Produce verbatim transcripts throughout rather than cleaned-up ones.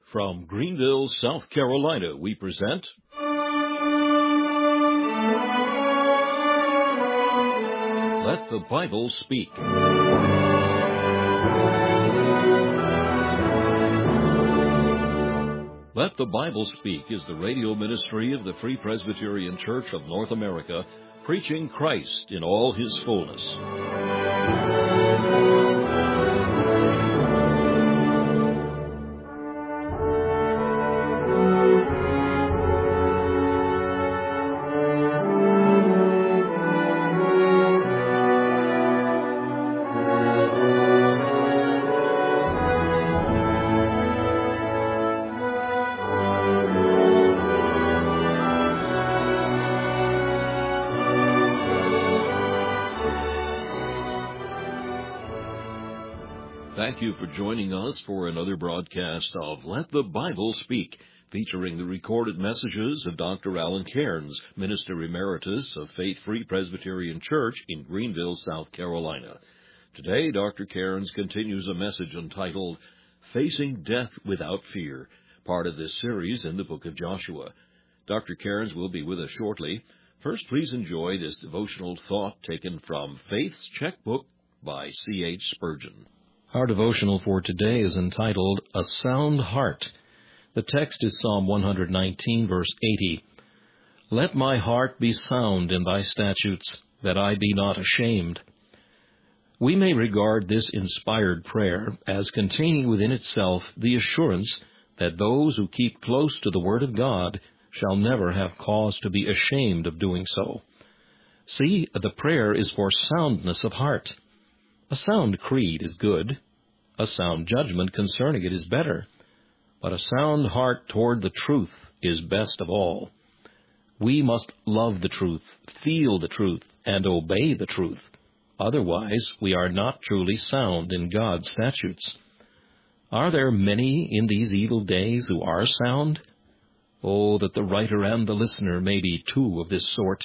From Greenville, South Carolina, we present Let the Bible Speak. Let the Bible Speak is the radio ministry of the Free Presbyterian Church of North America, preaching Christ in all His fullness. Thank you for joining us for another broadcast of Let the Bible Speak, featuring the recorded messages of Doctor Alan Cairns, Minister Emeritus of Faith Free Presbyterian Church in Greenville, South Carolina. Today, Doctor Cairns continues a message entitled Facing Death Without Fear, part of this series in the book of Joshua. Doctor Cairns will be with us shortly. First, please enjoy this devotional thought taken from Faith's Checkbook by C H Spurgeon. Our devotional for today is entitled, A Sound Heart. The text is Psalm one nineteen, verse eighty. Let my heart be sound in thy statutes, that I be not ashamed. We may regard this inspired prayer as containing within itself the assurance that those who keep close to the Word of God shall never have cause to be ashamed of doing so. See, the prayer is for soundness of heart. A sound creed is good. A sound judgment concerning it is better. But a sound heart toward the truth is best of all. We must love the truth, feel the truth, and obey the truth. Otherwise, we are not truly sound in God's statutes. Are there many in these evil days who are sound? Oh, that the writer and the listener may be two of this sort.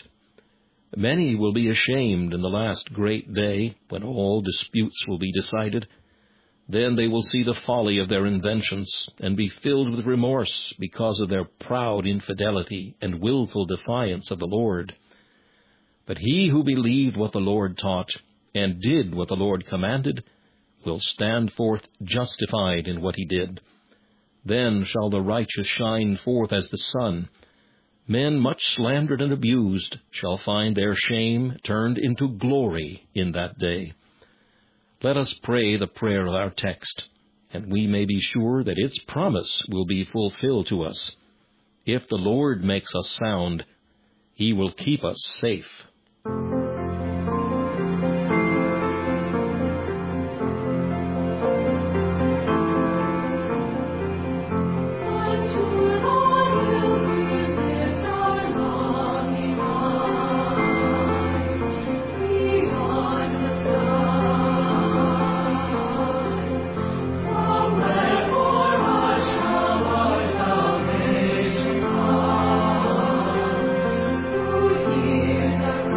Many will be ashamed in the last great day, when all disputes will be decided. Then they will see the folly of their inventions, and be filled with remorse because of their proud infidelity and willful defiance of the Lord. But he who believed what the Lord taught, and did what the Lord commanded, will stand forth justified in what he did. Then shall the righteous shine forth as the sun. Men much slandered and abused shall find their shame turned into glory in that day. Let us pray the prayer of our text, and we may be sure that its promise will be fulfilled to us. If the Lord makes us sound, He will keep us safe. He's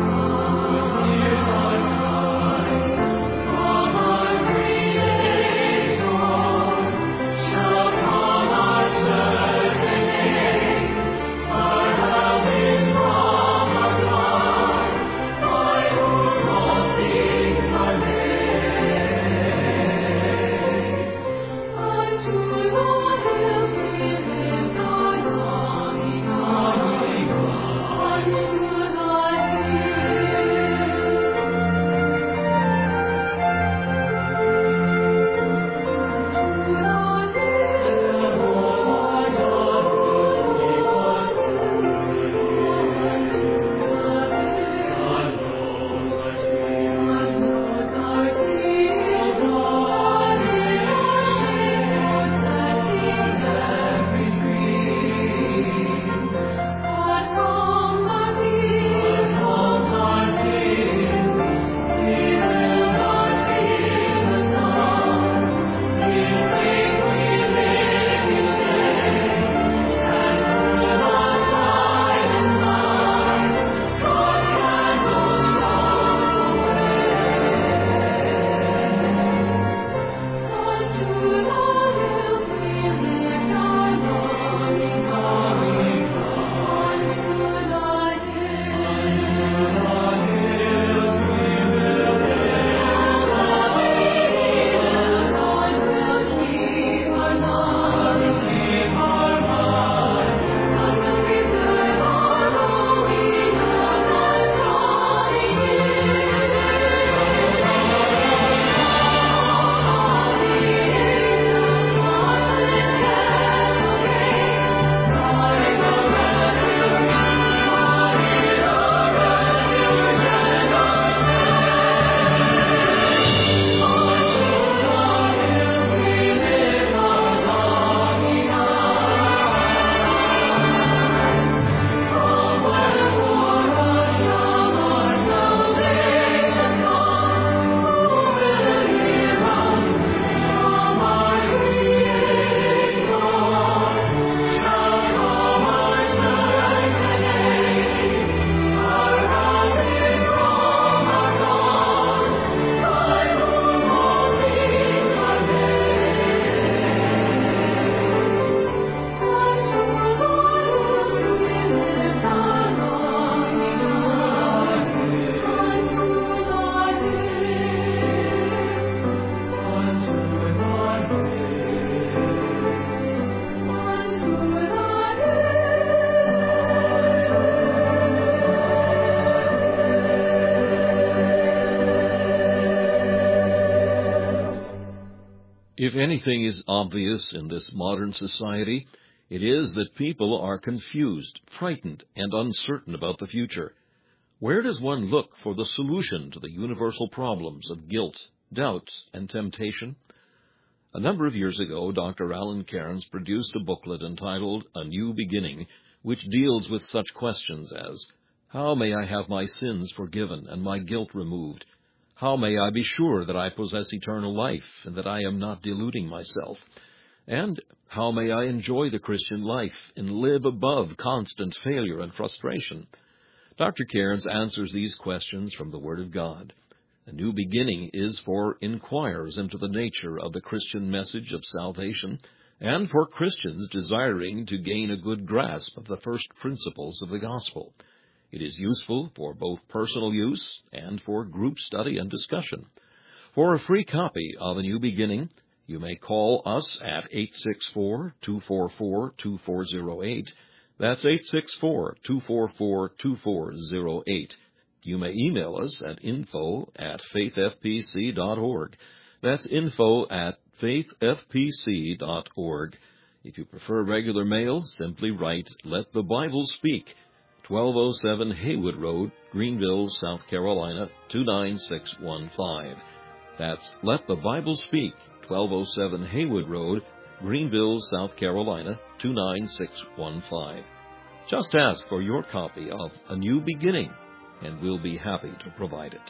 If anything is obvious in this modern society, it is that people are confused, frightened, and uncertain about the future. Where does one look for the solution to the universal problems of guilt, doubt, and temptation? A number of years ago, Doctor Alan Cairns produced a booklet entitled A New Beginning, which deals with such questions as, how may I have my sins forgiven and my guilt removed? How may I be sure that I possess eternal life and that I am not deluding myself? And how may I enjoy the Christian life and live above constant failure and frustration? Doctor Cairns answers these questions from the Word of God. A New Beginning is for inquirers into the nature of the Christian message of salvation and for Christians desiring to gain a good grasp of the first principles of the gospel. It is useful for both personal use and for group study and discussion. For a free copy of A New Beginning, you may call us at eight six four, two four four, two four zero eight. That's eight six four, two four four, two four zero eight. You may email us at info at faith f p c dot org. That's info at faith f p c dot org. If you prefer regular mail, simply write Let the Bible Speak, twelve oh seven Haywood Road, Greenville, South Carolina, two nine six one five. That's Let the Bible Speak, twelve oh seven Haywood Road, Greenville, South Carolina, two nine six one five. Just ask for your copy of A New Beginning, and we'll be happy to provide it.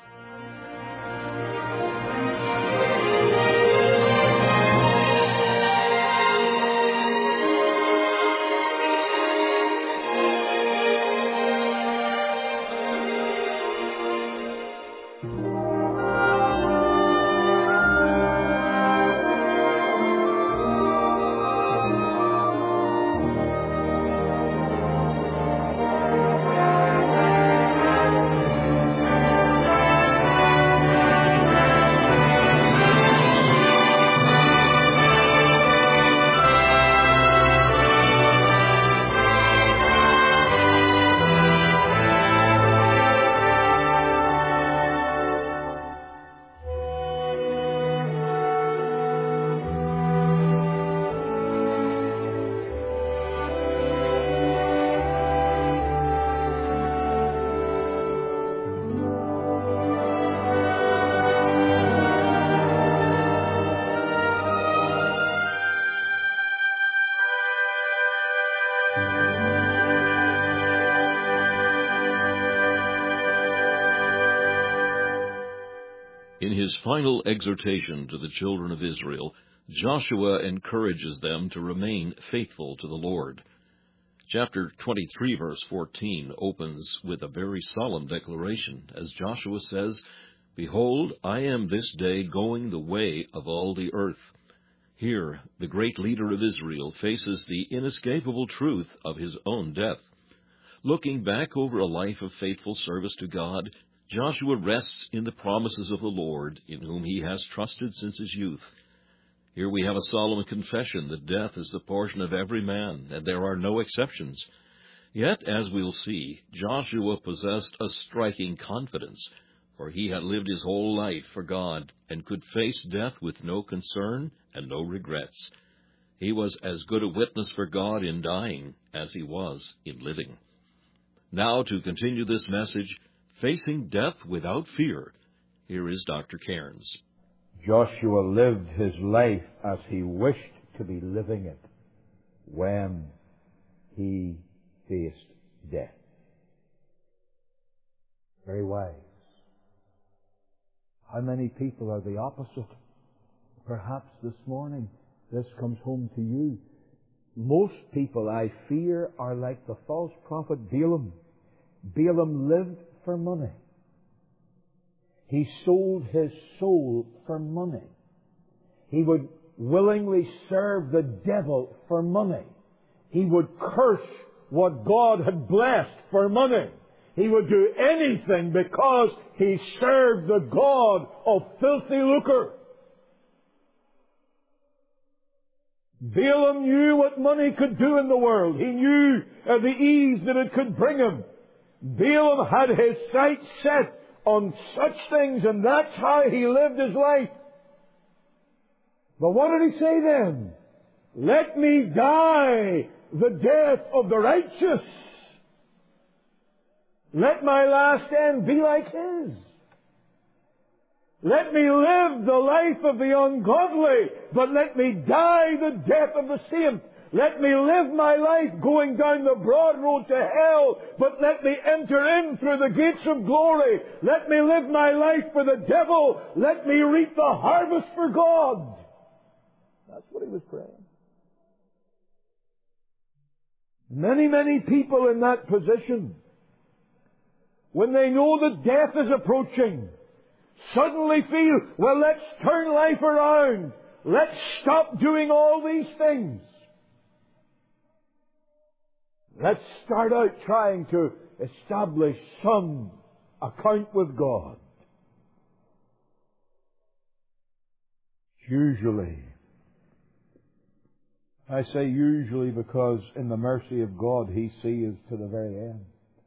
In his final exhortation to the children of Israel, Joshua encourages them to remain faithful to the Lord. Chapter twenty-three, verse fourteen, opens with a very solemn declaration, as Joshua says, Behold, I am this day going the way of all the earth. Here, the great leader of Israel faces the inescapable truth of his own death. Looking back over a life of faithful service to God, Joshua rests in the promises of the Lord, in whom he has trusted since his youth. Here we have a solemn confession that death is the portion of every man, and there are no exceptions. Yet, as we'll see, Joshua possessed a striking confidence, for he had lived his whole life for God and could face death with no concern and no regrets. He was as good a witness for God in dying as he was in living. Now, to continue this message, Facing Death Without Fear, here is Doctor Cairns. Joshua lived his life as he wished to be living it when he faced death. Very wise. How many people are the opposite? Perhaps this morning this comes home to you. Most people, I fear, are like the false prophet Balaam. Balaam lived for money. He sold his soul for money. He would willingly serve the devil for money. He would curse what God had blessed for money. He would do anything because he served the God of filthy lucre. Balaam knew what money could do in the world. He knew uh, the ease that it could bring him. Balaam had his sights set on such things, and that's how he lived his life. But what did He say then? Let me die the death of the righteous. Let my last end be like His. Let me live the life of the ungodly, but let me die the death of the saint. Let me live my life going down the broad road to hell, but let me enter in through the gates of glory. Let me live my life for the devil. Let me reap the harvest for God. That's what he was praying. Many, many people in that position, when they know that death is approaching, suddenly feel, well, let's turn life around. Let's stop doing all these things. Let's start out trying to establish some account with God. Usually, I say usually because in the mercy of God He sees to the very end.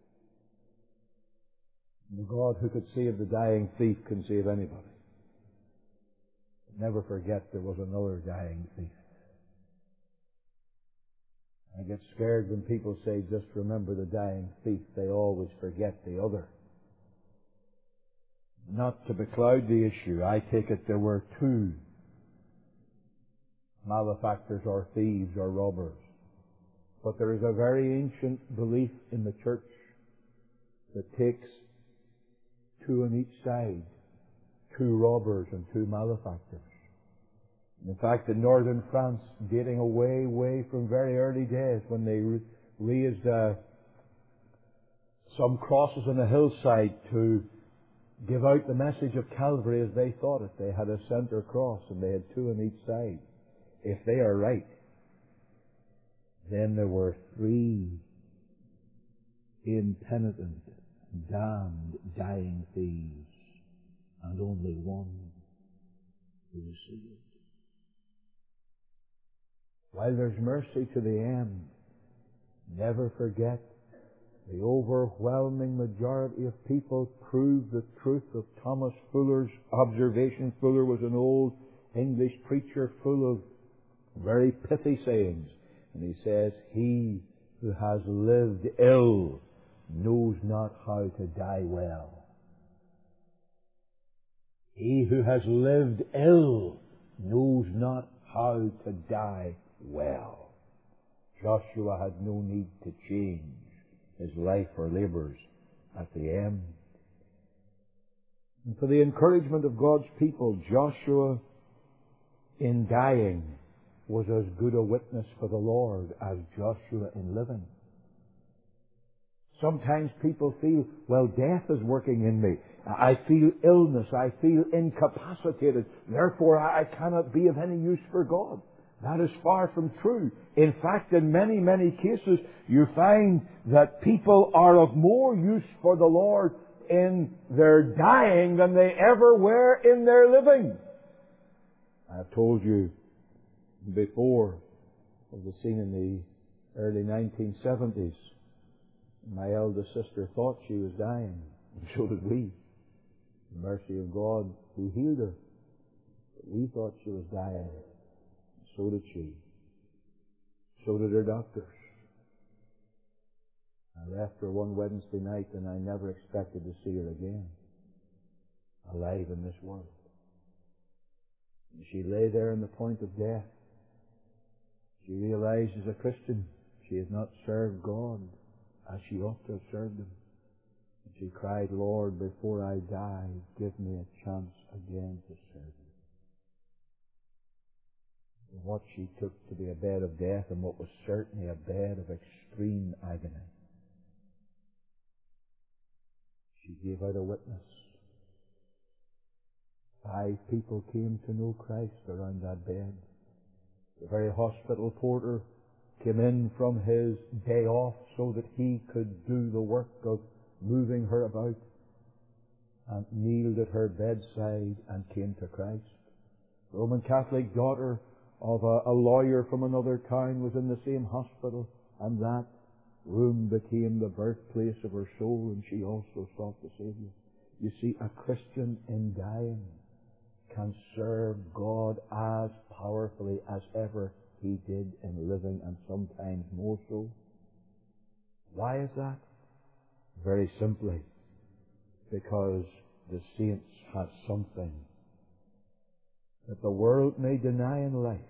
The God who could save the dying thief can save anybody. But never forget there was another dying thief. I get scared when people say, just remember the dying thief. They always forget the other. Not to becloud the issue, I take it there were two malefactors or thieves or robbers. But there is a very ancient belief in the church that takes two on each side, two robbers and two malefactors. In fact, in northern France, dating away, way from very early days, when they raised uh, some crosses on a hillside to give out the message of Calvary as they thought it. They had a center cross and they had two on each side. If they are right, then there were three impenitent, damned, dying thieves, and only one who was saved. While there's mercy to the end, never forget the overwhelming majority of people prove the truth of Thomas Fuller's observation. Fuller was an old English preacher full of very pithy sayings. And he says, he who has lived ill knows not how to die well. He who has lived ill knows not how to die well. Joshua had no need to change his life or labours at the end. And for the encouragement of God's people, Joshua, in dying, was as good a witness for the Lord as Joshua in living. Sometimes people feel, well, death is working in me. I feel illness. I feel incapacitated. Therefore, I cannot be of any use for God. That is far from true. In fact, in many, many cases, you find that people are of more use for the Lord in their dying than they ever were in their living. I've told you before of the scene in the early nineteen seventies. My eldest sister thought she was dying, and so did we. The mercy of God who healed her. But we thought she was dying. So did she. So did her doctors. I left her one Wednesday night and I never expected to see her again, alive in this world. And she lay there on the point of death. She realized as a Christian she had not served God as she ought to have served Him. And she cried, Lord, before I die, give me a chance again to serve You. And what she took to be a bed of death, and what was certainly a bed of extreme agony, she gave out a witness. Five people came to know Christ around that bed. The very hospital porter came in from his day off so that he could do the work of moving her about, and kneeled at her bedside and came to Christ. The Roman Catholic daughter of a, a lawyer from another town was in the same hospital, and that room became the birthplace of her soul, and she also sought the Savior. You see, a Christian in dying can serve God as powerfully as ever he did in living, and sometimes more so. Why is that? Very simply, because the saints have something that the world may deny in life.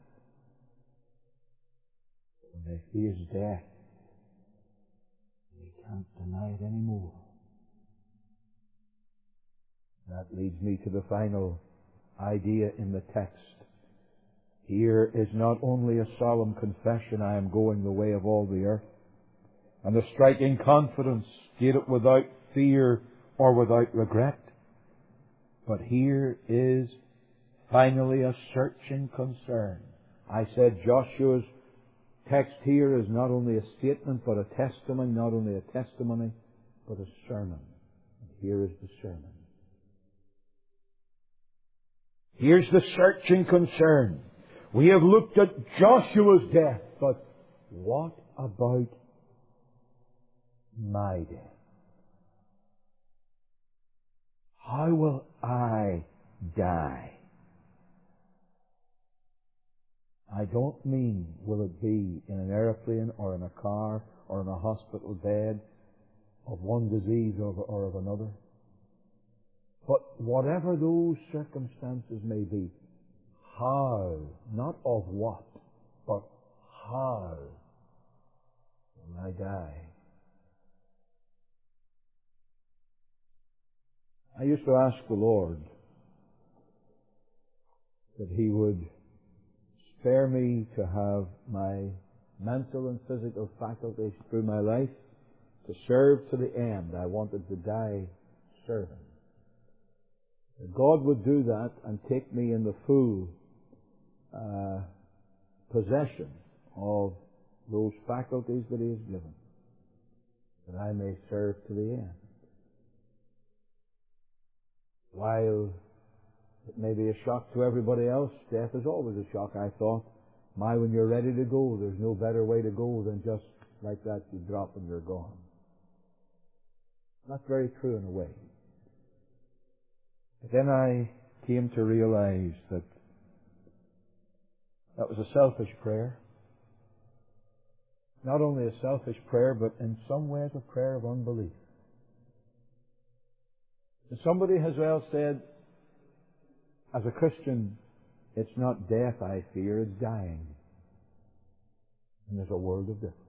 When they face death, they can't deny it anymore. That leads me to the final idea in the text. Here is not only a solemn confession, I am going the way of all the earth, and a striking confidence, stated without fear or without regret, but here is finally a searching concern. I said Joshua's text here is not only a statement but a testimony, not only a testimony but a sermon. And here is the sermon. Here's the searching concern. We have looked at Joshua's death, but what about my death? How will I die? I don't mean will it be in an airplane or in a car or in a hospital bed of one disease or, or of another. But whatever those circumstances may be, how, not of what, but how will I die? I used to ask the Lord that He would spare me to have my mental and physical faculties through my life to serve to the end. I wanted to die serving. That God would do that and take me in the full uh, possession of those faculties that He has given, that I may serve to the end. While it may be a shock to everybody else, death is always a shock, I thought. My, when you're ready to go, there's no better way to go than just like that, you drop and you're gone. That's very true in a way. But then I came to realize that that was a selfish prayer. Not only a selfish prayer, but in some ways a prayer of unbelief. And somebody has well said, as a Christian, it's not death I fear, it's dying. And there's a world of difference.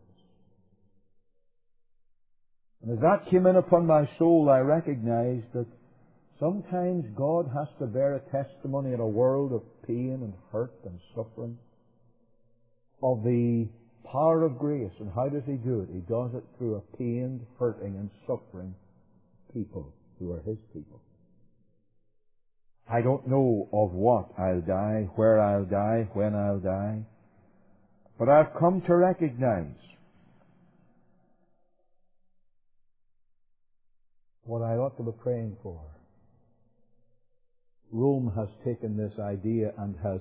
And as that came in upon my soul, I recognized that sometimes God has to bear a testimony in a world of pain and hurt and suffering of the power of grace. And how does He do it? He does it through a pained, hurting and suffering people who are His people. I don't know of what I'll die, where I'll die, when I'll die, but I've come to recognize what I ought to be praying for. Rome has taken this idea and has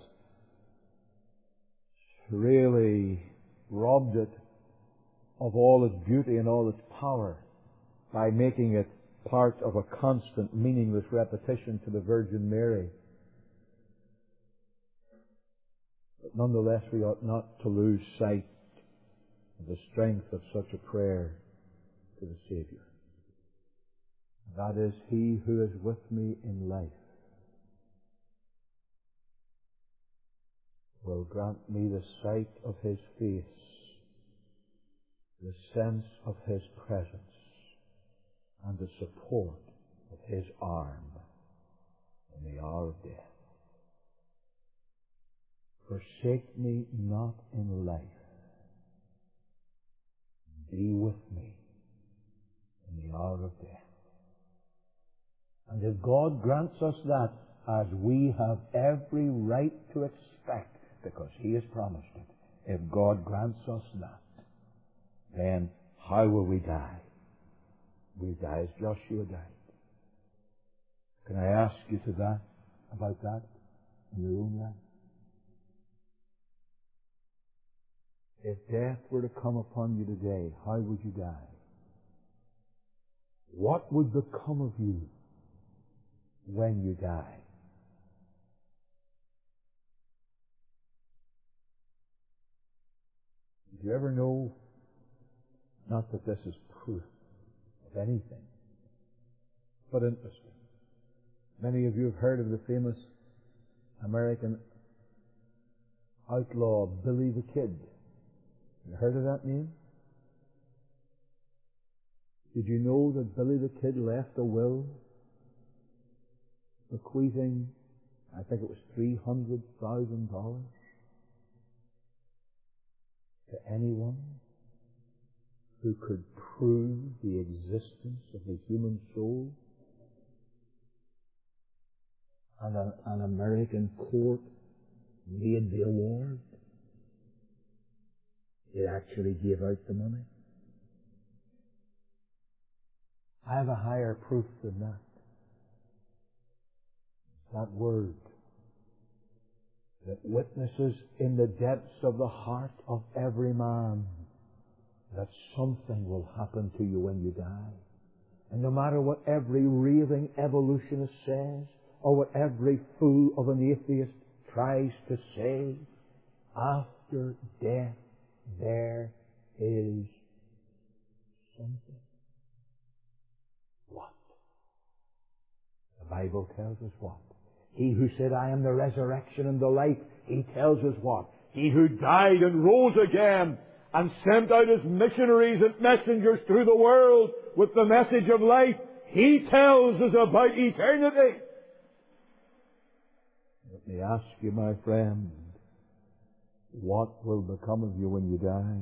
really robbed it of all its beauty and all its power by making it part of a constant, meaningless repetition to the Virgin Mary. But nonetheless, we ought not to lose sight of the strength of such a prayer to the Saviour. That is, He who is with me in life will grant me the sight of His face, the sense of His presence, and the support of His arm in the hour of death. Forsake me not in life. Be with me in the hour of death. And if God grants us that, as we have every right to expect, because He has promised it, if God grants us that, then how will we die? We die as Joshua died. Can I ask you to that, about that in your own life? If death were to come upon you today, how would you die? What would become of you when you die? you ever know, not that this is proof of anything, but interesting. Many of you have heard of the famous American outlaw Billy the Kid. You heard of that name? Did you know that Billy the Kid left a will bequeathing, I think it was three hundred thousand dollars to anyone who could prove the existence of the human soul? And an, an American court made the award. It actually gave out the money. I have a higher proof than that. That word that witnesses in the depths of the heart of every man that something will happen to you when you die. And no matter what every raving evolutionist says, or what every fool of an atheist tries to say, after death there is something. What? The Bible tells us what? He who said, I am the resurrection and the life, he tells us what? He who died and rose again and sent out his missionaries and messengers through the world with the message of life, he tells us about eternity. Let me ask you, my friend, what will become of you when you die?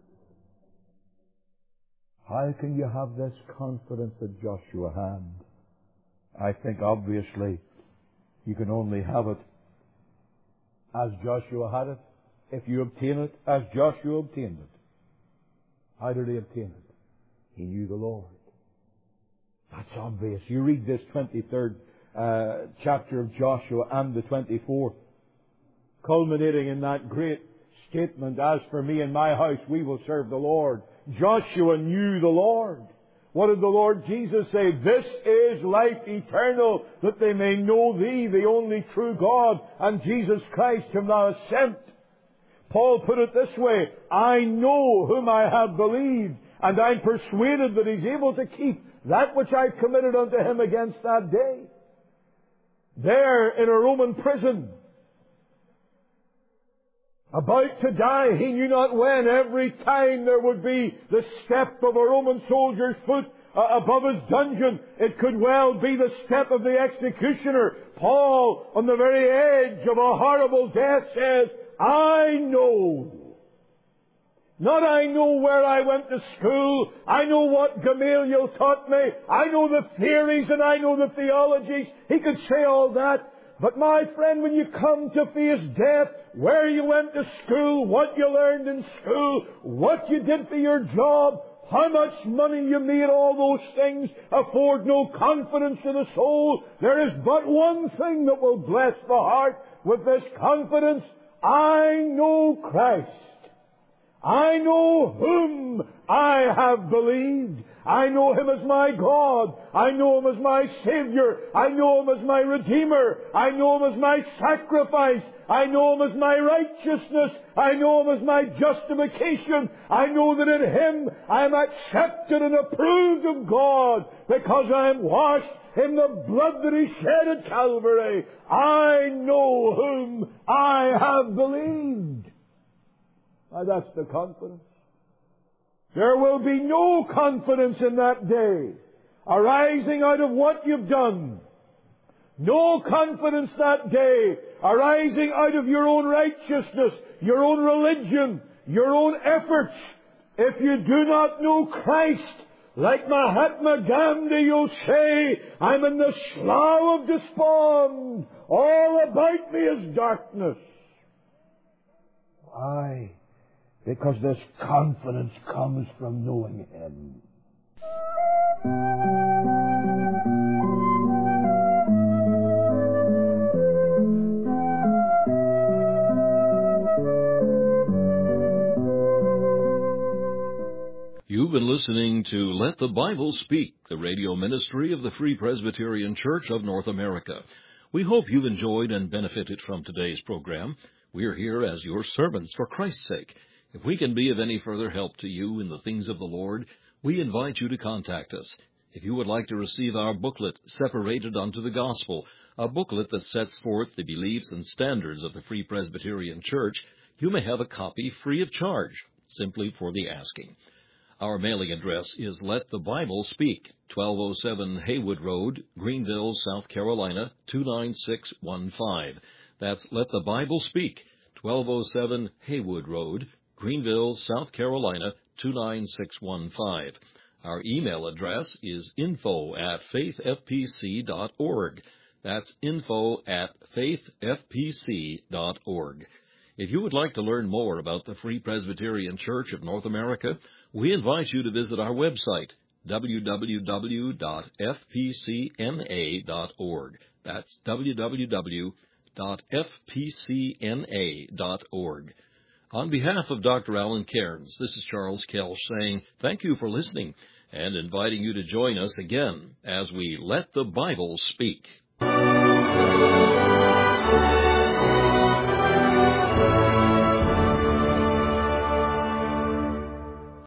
How can you have this confidence that Joshua had? I think obviously you can only have it as Joshua had it, if you obtain it as Joshua obtained it. How did he obtain it? He knew the Lord. That's obvious. You read this twenty-third uh, chapter of Joshua and the twenty-fourth, culminating in that great statement, as for me and my house, we will serve the Lord. Joshua knew the Lord. What did the Lord Jesus say? This is life eternal, that they may know Thee, the only true God, and Jesus Christ, whom Thou hast sent. Paul put it this way, I know whom I have believed, and I'm persuaded that He's able to keep that which I've committed unto Him against that day. There in a Roman prison, about to die, he knew not when. Every time there would be the step of a Roman soldier's foot uh, above his dungeon, it could well be the step of the executioner. Paul, on the very edge of a horrible death, says, I know. Not I know where I went to school. I know what Gamaliel taught me. I know the theories and I know the theologies. He could say all that. But my friend, when you come to face death, where you went to school, what you learned in school, what you did for your job, how much money you made, all those things afford no confidence to the soul. There is but one thing that will bless the heart with this confidence. I know Christ. I know whom I have believed. I know Him as my God. I know Him as my Savior. I know Him as my Redeemer. I know Him as my sacrifice. I know Him as my righteousness. I know Him as my justification. I know that in Him I am accepted and approved of God because I am washed in the blood that He shed at Calvary. I know whom I have believed. Now that's the confidence. There will be no confidence in that day arising out of what you've done. No confidence that day arising out of your own righteousness, your own religion, your own efforts. If you do not know Christ, like Mahatma Gandhi, you'll say, I'm in the slough of despond. All about me is darkness. Why? Because this confidence comes from knowing Him. You've been listening to Let the Bible Speak, the radio ministry of the Free Presbyterian Church of North America. We hope you've enjoyed and benefited from today's program. We're here as your servants for Christ's sake. If we can be of any further help to you in the things of the Lord, we invite you to contact us. If you would like to receive our booklet, Separated unto the Gospel, a booklet that sets forth the beliefs and standards of the Free Presbyterian Church, you may have a copy free of charge, simply for the asking. Our mailing address is Let the Bible Speak, twelve oh seven Haywood Road, Greenville, South Carolina, two nine six one five. That's Let the Bible Speak, twelve oh seven Haywood Road, Greenville, South Carolina, two nine six one five. Our email address is info at faith f p c dot org. That's info at faith f p c dot org. If you would like to learn more about the Free Presbyterian Church of North America, we invite you to visit our website, w w w dot f p c n a dot org. That's w w w dot f p c n a dot org. On behalf of Doctor Alan Cairns, this is Charles Kelch saying thank you for listening and inviting you to join us again as we Let the Bible Speak.